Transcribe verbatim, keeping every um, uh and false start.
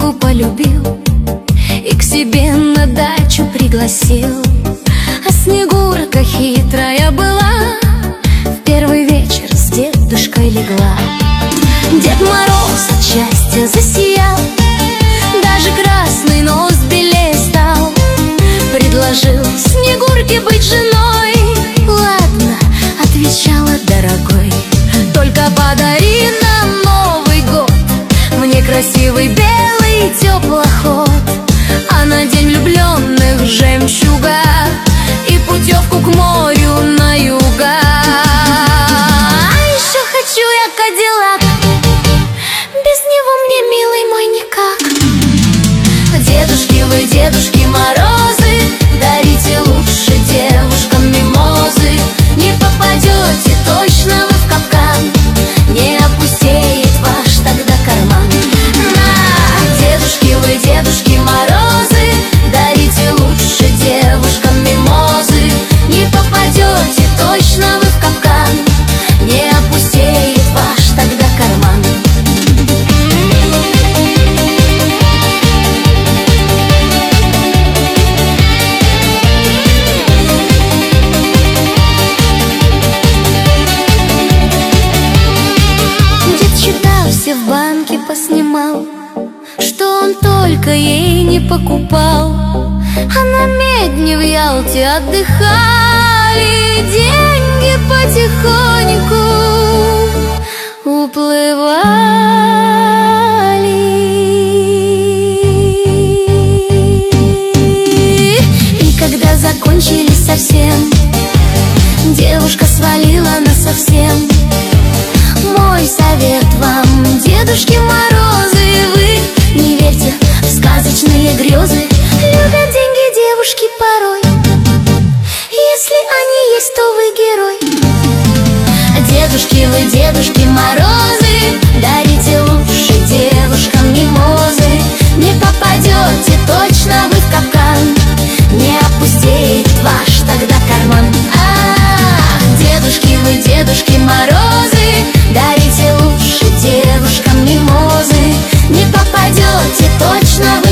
Снегурку полюбил и к себе на дачу пригласил. А Снегурка хитрая была, в первый вечер с дедушкой легла. Дед Мороз от счастья засиял, даже красный нос белее стал. Предложил Снегурке быть женой. Ладно, отвечала, дорогой, только подари на Новый год мне красивый белый теплоход, а на день влюбленных жемчуга и путевку к морю на юга. А еще хочу я Кадиллак, без него мне, милый мой, никак. Дедушки вы, Дедушки Морозы, дарите лучше девушкам мимозы. Не попадете точно вы в капкан, не опустеет ваш тогда карман. На, дедушки вы, Дедушки Морозы, дарите лучше девушкам мимозы. Не попадете точно вы в капкан, не опустеет ваш тогда карман. Все в банке поснимал, что он только ей не покупал. А на Медне в Ялте отдыхали, деньги потихоньку уплывали. И когда закончились совсем, девушка свалила насовсем. Мой совет вам, Дедушки Морозы, вы не верьте в сказочные грезы. Любят деньги девушки порой, если они есть, то вы герой. Дедушки вы, Дедушки Морозы, дарите лучше девушкам мимозы. Не попадете точно вы в капкан, не опустеет ваш тогда карман. Ах, дедушки вы, Дедушки Морозы, дарите лучше девушкам мимозы. Не попадете точно вы